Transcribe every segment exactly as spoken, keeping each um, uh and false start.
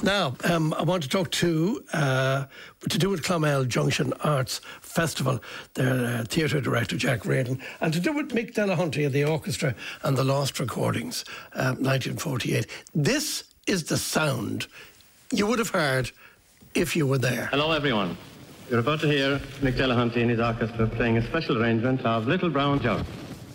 Now, um, I want to talk to, uh, to do with Clonmel Junction Arts Festival, their uh, theatre director, Jack Radin, and to do with Mick Delahunty of the orchestra and the Lost Recordings, uh, nineteen forty-eight. This is the sound you would have heard if you were there. Hello, everyone. You're about to hear Mick Delahunty and his orchestra playing a special arrangement of Little Brown Jug.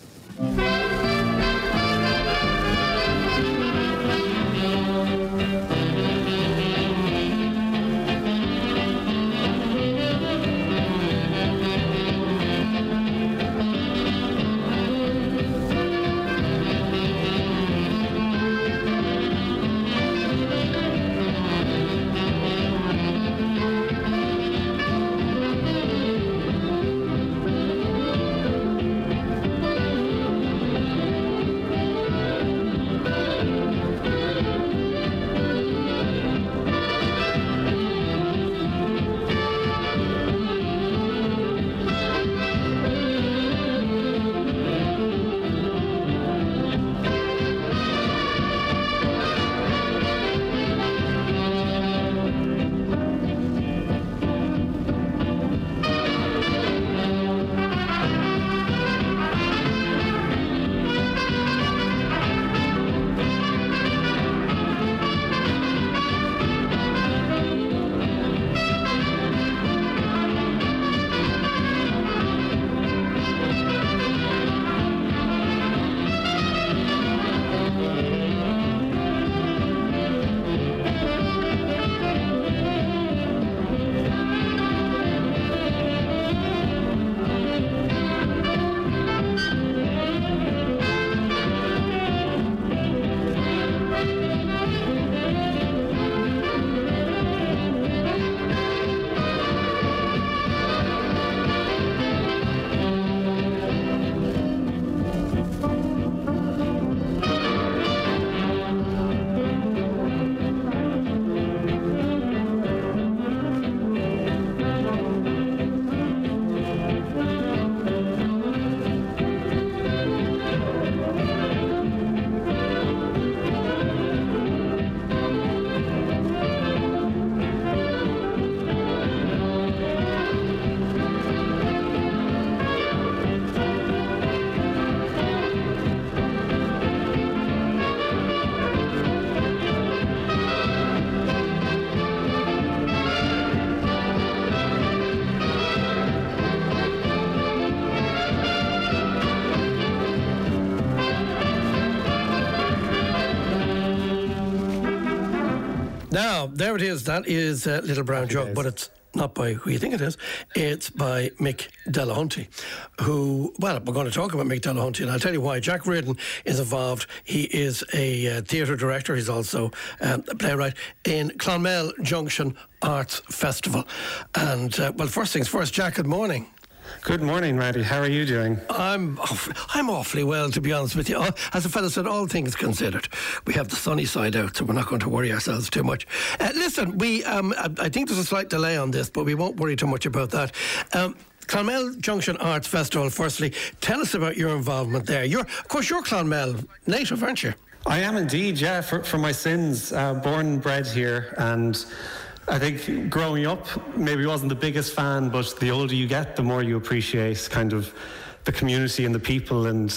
Now, there it is. That is uh, Little Brown Jug, but it's not by who you think it is. It's by Mick Delahunty, who, well, we're going to talk about Mick Delahunty, and I'll tell you why. Jack Radin is involved. He is a uh, theatre director. He's also um, a playwright in Clonmel Junction Arts Festival. And, uh, well, first things first, Jack, good morning. Good morning, Randy. How are you doing? I'm I'm awfully well, to be honest with you. As a fellow said, all things considered, we have the sunny side out, so we're not going to worry ourselves too much. Uh, listen, we um, I think there's a slight delay on this, but we won't worry too much about that. Um, Clonmel Junction Arts Festival, firstly, tell us about your involvement there. You're, of course, you're Clonmel native, aren't you? I am indeed, yeah, for, for my sins. Uh, born and bred here, and I think growing up, maybe wasn't the biggest fan, but the older you get, the more you appreciate kind of the community and the people and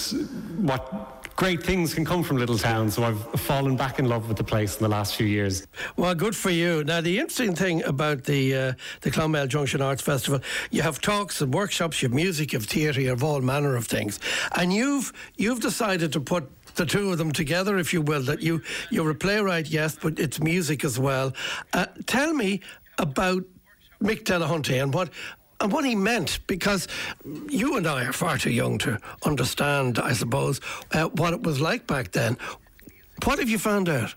what great things can come from little towns. So I've fallen back in love with the place in the last few years. Well, good for you. Now, the interesting thing about the uh, the Clonmel Junction Arts Festival, you have talks and workshops, you have music, you have theatre, you have all manner of things. And you've you've decided to put the two of them together, if you will, that you, you're a playwright, yes, but it's music as well. Uh, tell me about Mick Delahunty and what and what he meant, because you and I are far too young to understand, I suppose, uh, what it was like back then. What have you found out?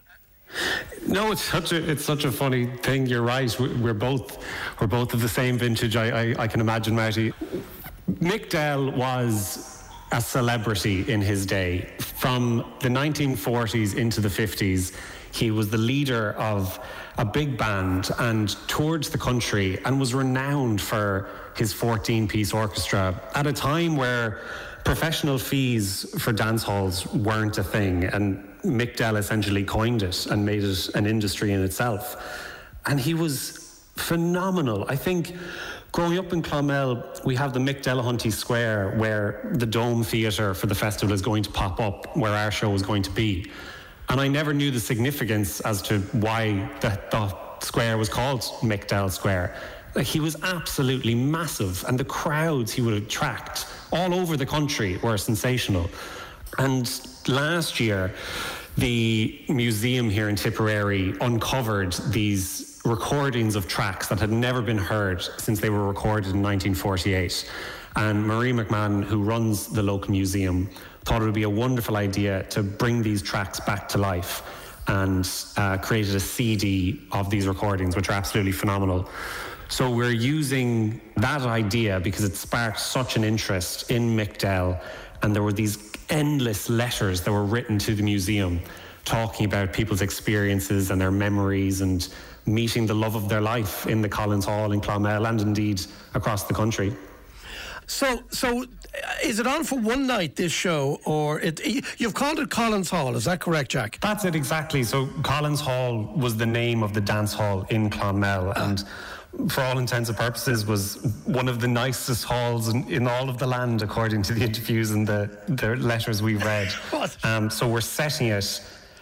No, it's such a it's such a funny thing. You're right. We're both we're both of the same vintage. I I, I can imagine, Marty. Mick Del was a celebrity in his day. From the nineteen forties into the fifties, he was the leader of a big band and toured the country and was renowned for his fourteen-piece orchestra at a time where professional fees for dance halls weren't a thing. And Mick Dell essentially coined it and made it an industry in itself. And he was phenomenal. I think growing up in Clonmel, we have the Mick Delahunty Square, where the Dome Theatre for the festival is going to pop up, where our show is going to be. And I never knew the significance as to why the, the square was called Mick Dell Square. Like, he was absolutely massive, and the crowds he would attract all over the country were sensational. And last year, the museum here in Tipperary uncovered these recordings of tracks that had never been heard since they were recorded in nineteen forty-eight. And Marie McMahon, who runs the local museum, thought it would be a wonderful idea to bring these tracks back to life, and uh, created a C D of these recordings, which are absolutely phenomenal. So we're using that idea because it sparked such an interest in Mick Dell, and there were these endless letters that were written to the museum talking about people's experiences and their memories and meeting the love of their life in the Collins Hall in Clonmel and indeed across the country. So, so is it on for one night, this show, or it, you've called it Collins Hall, is that correct, Jack? That's it, exactly. So Collins Hall was the name of the dance hall in Clonmel, ah. and for all intents and purposes was one of the nicest halls in, in all of the land, according to the interviews and the, the letters we read. What? Um, so we're setting it.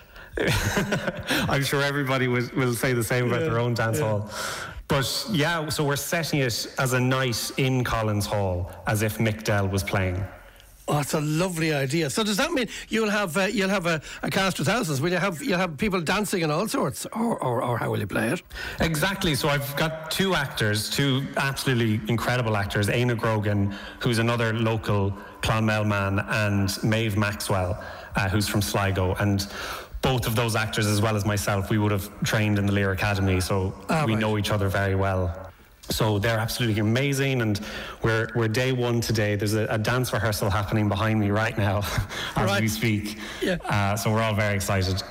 I'm sure everybody will, will say the same about yeah, their own dance yeah. hall. But yeah, so we're setting it as a night in Collins Hall, as if Mick Dell was playing. Oh, it's a lovely idea. So does that mean you'll have uh, you'll have a, a cast of thousands? Will you have you'll have people dancing and all sorts, or, or or how will you play it? Exactly. So I've got two actors, two absolutely incredible actors: Éanna Grogan, who's another local Clonmel man, and Maeve Maxwell, uh, who's from Sligo. And both of those actors, as well as myself, we would have trained in the Lear Academy, so oh, we right. know each other very well. So they're absolutely amazing, and we're we're day one today. There's a, a dance rehearsal happening behind me right now as right. we speak. Yeah. Uh, so we're all very excited.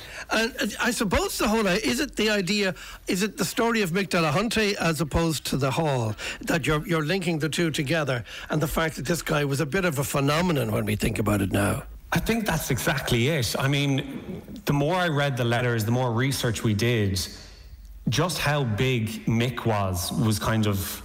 And I suppose the whole, is it the idea, is it the story of Mick Delahunty as opposed to the hall, that you're you're linking the two together, and the fact that this guy was a bit of a phenomenon when we think about it now? I think that's exactly it. I mean, the more I read the letters, the more research we did, just how big Mick was, was kind of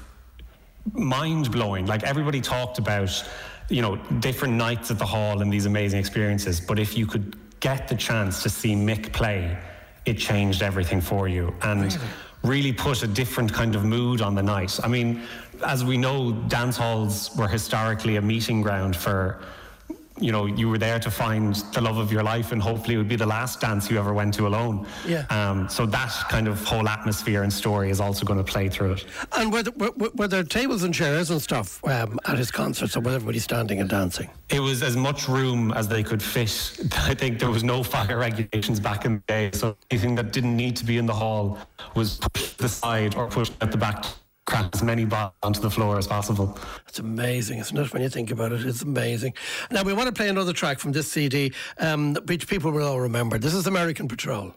mind-blowing. Like, everybody talked about, you know, different nights at the hall and these amazing experiences, but if you could get the chance to see Mick play, it changed everything for you and really? really put a different kind of mood on the night. I mean, as we know, dance halls were historically a meeting ground for, you know, you were there to find the love of your life, and hopefully it would be the last dance you ever went to alone. Yeah. Um, so that kind of whole atmosphere and story is also going to play through it. And were there, were, were there tables and chairs and stuff um, at his concerts, or was everybody standing and dancing? It was as much room as they could fit. I think there was no fire regulations back in the day, so anything that didn't need to be in the hall was pushed to the side or pushed at the back. Cram as many balls onto the floor as possible. It's amazing, isn't it, when you think about it? It's amazing. Now, we want to play another track from this C D, um, which people will all remember. This is American Patrol.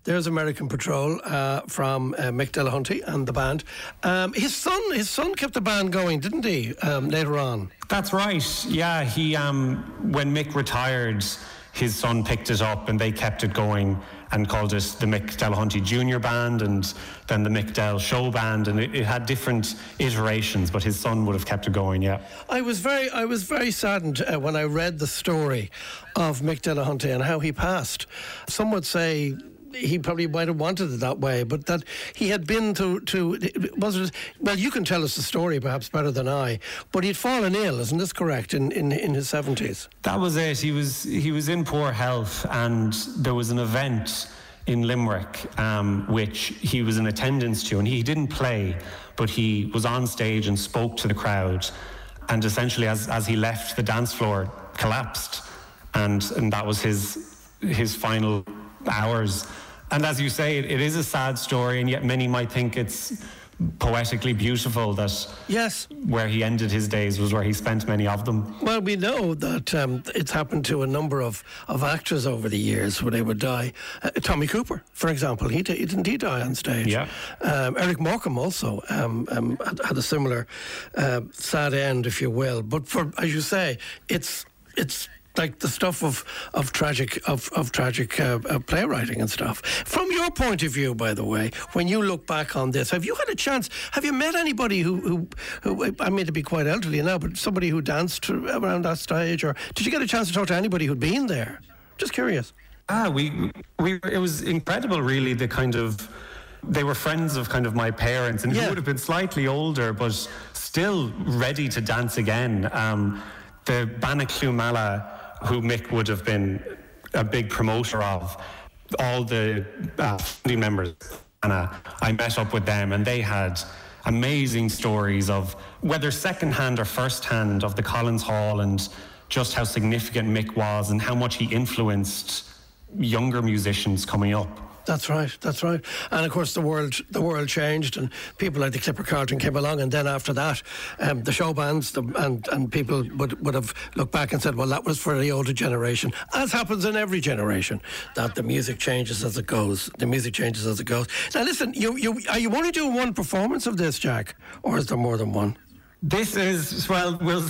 There's American Patrol uh, from uh, Mick Delahunty and the band. Um, his son, his son kept the band going, didn't he? Um, later on. That's right. Yeah, he um, when Mick retired, his son picked it up and they kept it going and called it the Mick Delahunty Junior Band and then the Mick Del Show Band, and it, it had different iterations, but his son would have kept it going, yeah. I was very I was very saddened uh, when I read the story of Mick Delahunty and how he passed. Some would say he probably might have wanted it that way, but that he had been to, to was it, well, you can tell us the story perhaps better than I, but he'd fallen ill, isn't this correct, in, in, in his seventies? That was it. He was he was in poor health, and there was an event in Limerick um, which he was in attendance to, and he didn't play, but he was on stage and spoke to the crowd, and essentially as, as he left, the dance floor collapsed, and, and that was his his final hours. And as you say, it, it is a sad story, and yet many might think it's poetically beautiful that yes, where he ended his days was where he spent many of them. Well, we know that um, it's happened to a number of, of actors over the years where they would die. Uh, Tommy Cooper, for example, he, d- didn't he die on stage? Yeah. Um, Eric Morecambe also um, um, had, had a similar uh, sad end, if you will. But for, as you say, it's it's. like the stuff of of tragic of of tragic uh, uh, playwriting and stuff. From your point of view, by the way, when you look back on this, have you had a chance? Have you met anybody who who, who I mean, to be quite elderly now, but somebody who danced around that stage, or did you get a chance to talk to anybody who'd been there? Just curious. Ah, we we it was incredible, really. The kind of they were friends of kind of my parents, and yeah. who would have been slightly older, but still ready to dance again. Um, the Banaclumala, who Mick would have been a big promoter of, all the uh, founding members, and uh, I met up with them, and they had amazing stories of, whether second-hand or first-hand, of the Collins Hall and just how significant Mick was and how much he influenced younger musicians coming up. That's right, that's right. And of course the world the world changed, and people like the Clipper Carlton came along, and then after that um, the show bands the, and, and people would, would have looked back and said, well, that was for the older generation, as happens in every generation, that the music changes as it goes. The music changes as it goes. Now listen, you, you are you only doing one performance of this, Jack, or is there more than one? This is, well, we'll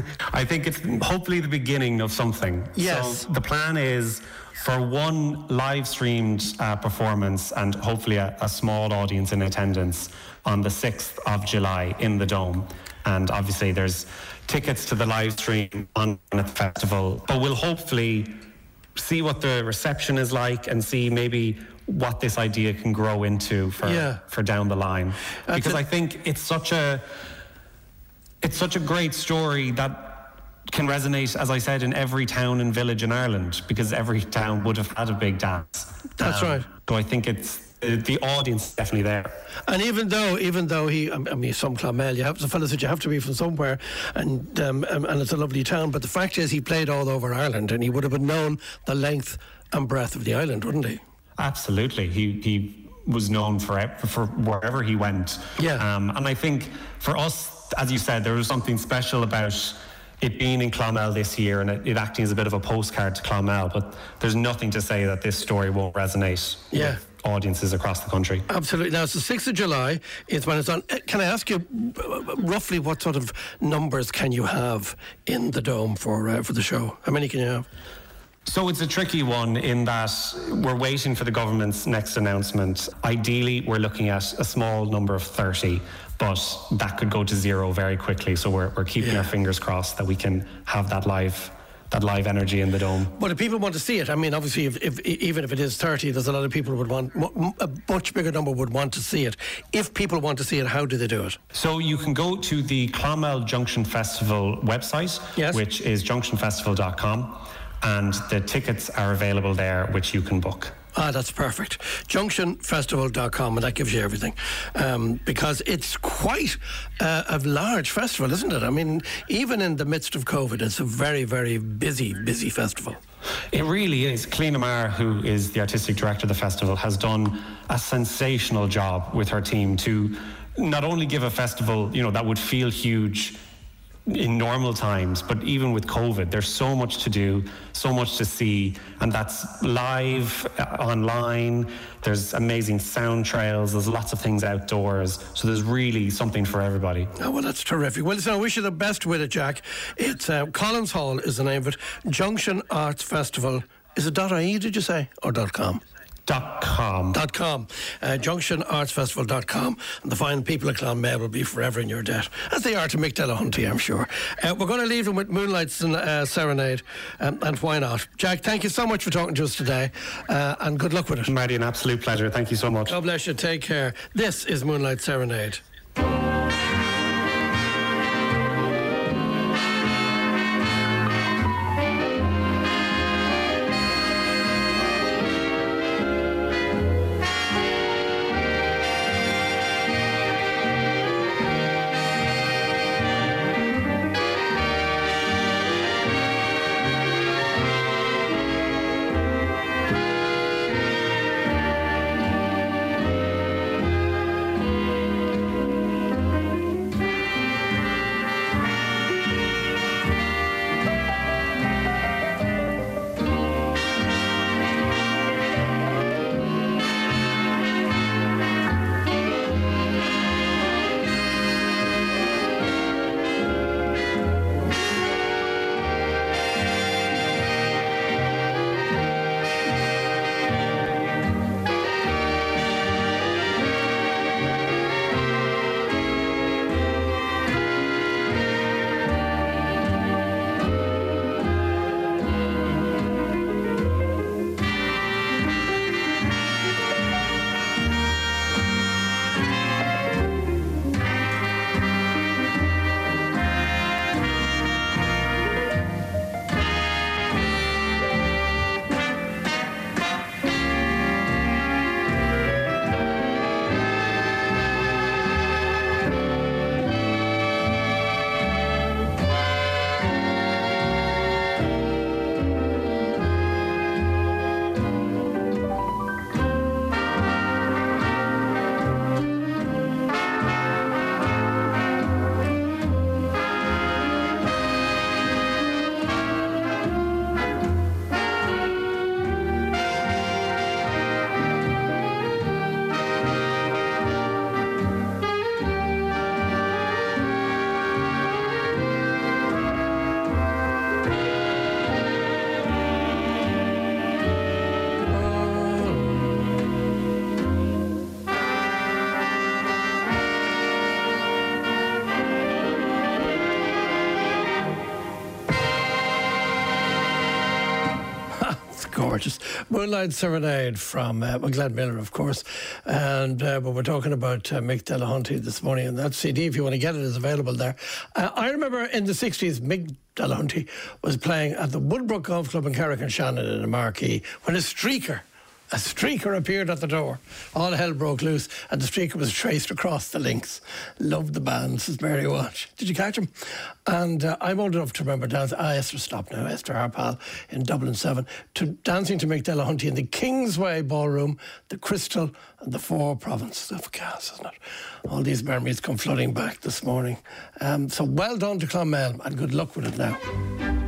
I think it's hopefully the beginning of something. Yes. So the plan is for one live streamed uh, performance, and hopefully a, a small audience in attendance, on the sixth of July in the Dome. And obviously there's tickets to the live stream on at the festival, but we'll hopefully see what the reception is like and see maybe what this idea can grow into for yeah. for down the line. That's because it. I think it's such a it's such a great story that can resonate, as I said, in every town and village in Ireland, because every town would have had a big dance. That's um, right. So I think it's uh, the audience is definitely there. And even though, even though he, I mean, some Clonmel, you have the fellow said you have to be from somewhere, and um, and it's a lovely town. But the fact is, he played all over Ireland, and he would have been known the length and breadth of the island, wouldn't he? Absolutely. He he was known for for wherever he went. Yeah. Um, and I think for us, as you said, there was something special about it being in Clonmel this year, and it, it acting as a bit of a postcard to Clonmel, but there's nothing to say that this story won't resonate yeah. with audiences across the country. Absolutely. Now, it's the sixth of July, it's when it's on. Can I ask you roughly what sort of numbers can you have in the Dome for uh, for the show? How many can you have? So it's a tricky one in that we're waiting for the government's next announcement. Ideally, we're looking at a small number of thirty, but that could go to zero very quickly. So we're we're keeping yeah. our fingers crossed that we can have that live that live energy in the Dome. But if people want to see it, I mean, obviously, if, if even if it is thirty, there's a lot of people who would want, a much bigger number would want to see it. If people want to see it, how do they do it? So you can go to the Clonmel Junction Festival website, yes. which is junction festival dot com, and the tickets are available there, which you can book. Ah, that's perfect. junction festival dot com, and that gives you everything. Um, because it's quite uh, a large festival, isn't it? I mean, even in the midst of COVID, it's a very, very busy, busy festival. It really is. Cliona Maher, who is the artistic director of the festival, has done a sensational job with her team to not only give a festival, you know, that would feel huge in normal times, but even with COVID, there's so much to do, so much to see, and that's live, uh, online. There's amazing sound trails, there's lots of things outdoors, so there's really something for everybody. Oh, well, that's terrific. Well, listen, I wish you the best with it, Jack. It's uh, Collins Hall is the name of it. Junction Arts Festival. Is it .ie, did you say, or .com? Dot com. Dot com. Uh, junction arts festival dot com. And the fine people of Clonmel will be forever in your debt, as they are to Mick Delahunty, I'm sure. Uh, we're going to leave them with Moonlight's uh, Serenade, um, and why not? Jack, thank you so much for talking to us today, uh, and good luck with it. Marty, an absolute pleasure. Thank you so much. God bless you. Take care. This is Moonlight Serenade. Gorgeous. Moonlight Serenade from uh, Glenn Miller, of course. And uh, but we're talking about uh, Mick Delahunty this morning, and that C D, if you want to get it, is available there. Uh, I remember in the sixties, Mick Delahunty was playing at the Woodbrook Golf Club in Carrick-on-Shannon in a marquee when a streaker A streaker appeared at the door. All hell broke loose, and the streaker was traced across the links. Loved the band, says Mary Walsh. Did you catch him? And uh, I'm old enough to remember dancing. Ah, Esther, stop now. Esther Harpal in Dublin seven. To dancing to Mick Delahunty in the Kingsway Ballroom, the Crystal, and the Four Provinces of Gas, isn't it? All these memories come flooding back this morning. Um, so well done to Clonmel, and good luck with it now.